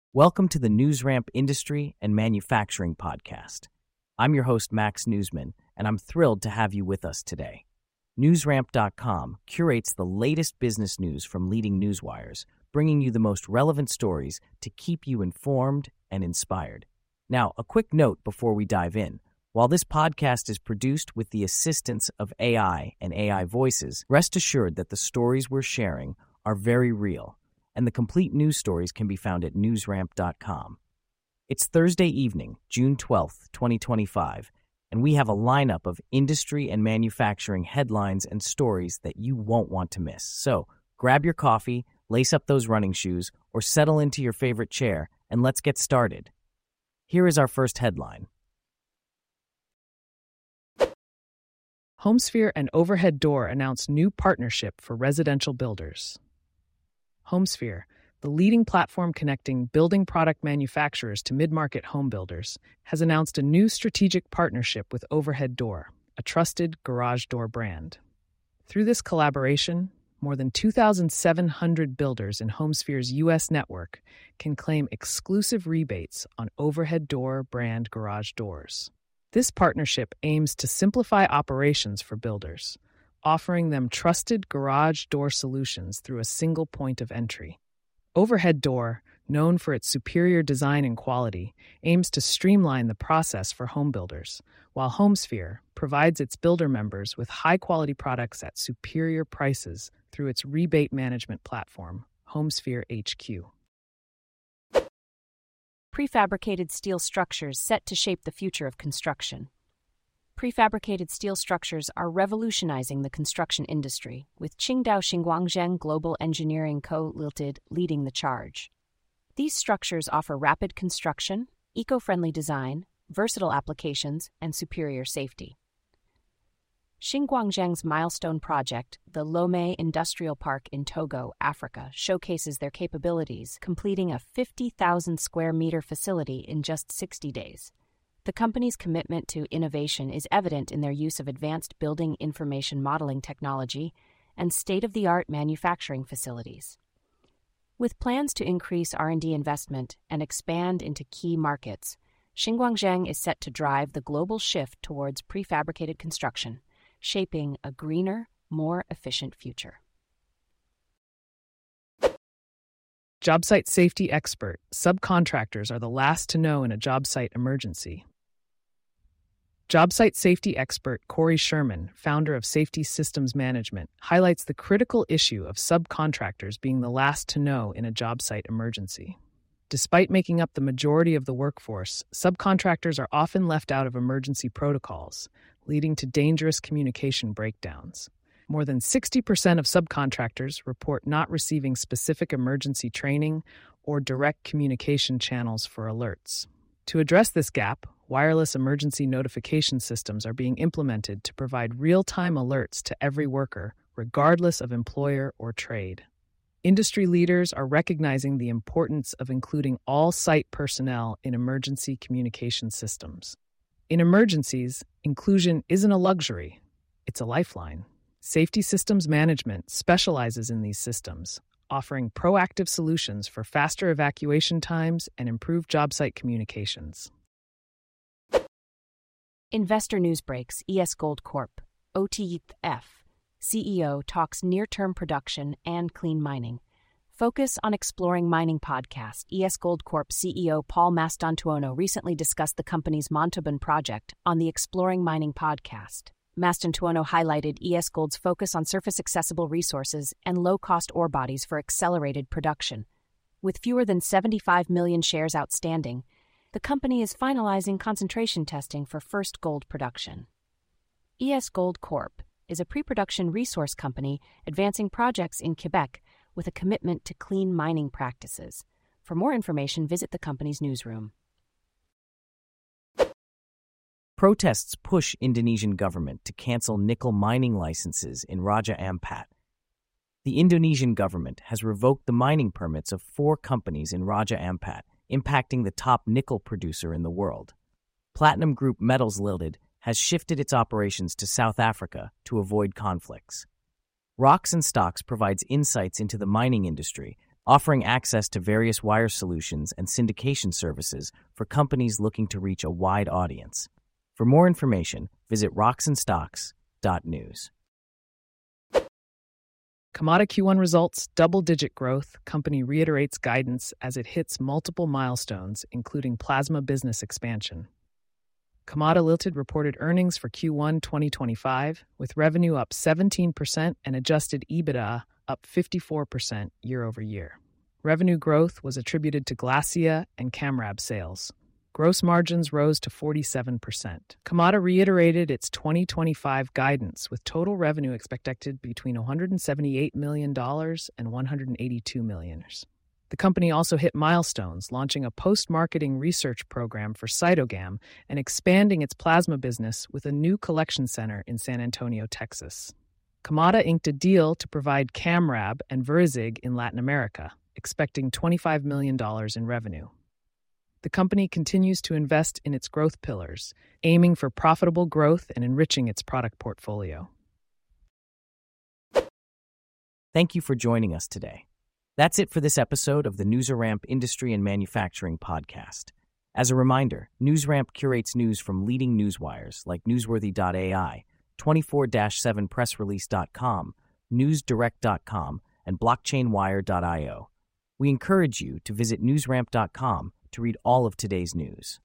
Welcome to the NewsRamp Industry and Manufacturing Podcast. I'm your host, Max Newsman, and I'm thrilled to have you with us today. NewsRamp.com curates the latest business news from leading newswires, bringing you the most relevant stories to keep you informed and inspired. Now, a quick note before we dive in. While this podcast is produced with the assistance of AI and AI voices, rest assured that the stories we're sharing are very real, and the complete news stories can be found at newsramp.com. It's Thursday evening, June 12th, 2025, and we have a lineup of industry and manufacturing headlines and stories that you won't want to miss. So, grab your coffee, lace up those running shoes, or settle into your favorite chair, and let's get started. Here is our first headline. HomeSphere and Overhead Door announce new partnership for residential builders. HomeSphere, the leading platform connecting building product manufacturers to mid-market home builders, has announced a new strategic partnership with Overhead Door, a trusted garage door brand. Through this collaboration, more than 2,700 builders in HomeSphere's U.S. network can claim exclusive rebates on Overhead Door brand garage doors. This partnership aims to simplify operations for builders, offering them trusted garage door solutions through a single point of entry. Overhead Door, known for its superior design and quality, aims to streamline the process for home builders, while HomeSphere provides its builder members with high-quality products at superior prices through its rebate management platform, HomeSphere HQ. Prefabricated steel structures set to shape the future of construction. Prefabricated steel structures are revolutionizing the construction industry, with Qingdao Xinguangzheng Global Engineering Co. Ltd. leading the charge. These structures offer rapid construction, eco-friendly design, versatile applications, and superior safety. Xinguangzheng's milestone project, the Lomé Industrial Park in Togo, Africa, showcases their capabilities, completing a 50,000 square meter facility in just 60 days. The company's commitment to innovation is evident in their use of advanced building information modeling technology and state-of-the-art manufacturing facilities. With plans to increase R&D investment and expand into key markets, Xinguangzheng is set to drive the global shift towards prefabricated construction, shaping a greener, more efficient future. Job site safety expert: subcontractors are the last to know in a job site emergency. Job site safety expert Corey Sherman, founder of Safety Systems Management, highlights the critical issue of subcontractors being the last to know in a job site emergency. Despite making up the majority of the workforce, subcontractors are often left out of emergency protocols, leading to dangerous communication breakdowns. More than 60% of subcontractors report not receiving specific emergency training or direct communication channels for alerts. To address this gap, wireless emergency notification systems are being implemented to provide real-time alerts to every worker, regardless of employer or trade. Industry leaders are recognizing the importance of including all site personnel in emergency communication systems. In emergencies, inclusion isn't a luxury, it's a lifeline. Safety Systems Management specializes in these systems, offering proactive solutions for faster evacuation times and improved job site communications. Investor News Breaks: ES Gold Corp. OTF. CEO talks near-term production and clean mining. Focus on Exploring Mining podcast. ES Gold Corp. CEO Paul Mastantuono recently discussed the company's Montauban project on the Exploring Mining podcast. Mastantuono highlighted ES Gold's focus on surface-accessible resources and low-cost ore bodies for accelerated production. With fewer than 75 million shares outstanding, the company is finalizing concentration testing for first gold production. ES Gold Corp. is a pre-production resource company advancing projects in Quebec with a commitment to clean mining practices. For more information, visit the company's newsroom. Protests push Indonesian government to cancel nickel mining licenses in Raja Ampat. The Indonesian government has revoked the mining permits of 4 companies in Raja Ampat, impacting the top nickel producer in the world. Platinum Group Metals Limited has shifted its operations to South Africa to avoid conflicts. Rocks and Stocks provides insights into the mining industry, offering access to various wire solutions and syndication services for companies looking to reach a wide audience. For more information, visit rocksandstocks.news. Kamada Q1 results, double-digit growth. Company reiterates guidance as it hits multiple milestones, including plasma business expansion. Kamada Ltd reported earnings for Q1 2025, with revenue up 17% and adjusted EBITDA up 54% year-over-year. Revenue growth was attributed to Glacia and Camrab sales. Gross margins rose to 47%. Kamada reiterated its 2025 guidance, with total revenue expected between $178 million and $182 million. The company also hit milestones, launching a post-marketing research program for Cytogam and expanding its plasma business with a new collection center in San Antonio, Texas. Kamada inked a deal to provide Camrab and Verizig in Latin America, expecting $25 million in revenue. The company continues to invest in its growth pillars, aiming for profitable growth and enriching its product portfolio. Thank you for joining us today. That's it for this episode of the NewsRamp Industry and Manufacturing Podcast. As a reminder, NewsRamp curates news from leading newswires like Newsworthy.ai, 24/7pressrelease.com, NewsDirect.com, and BlockchainWire.io. We encourage you to visit newsramp.com to read all of today's news.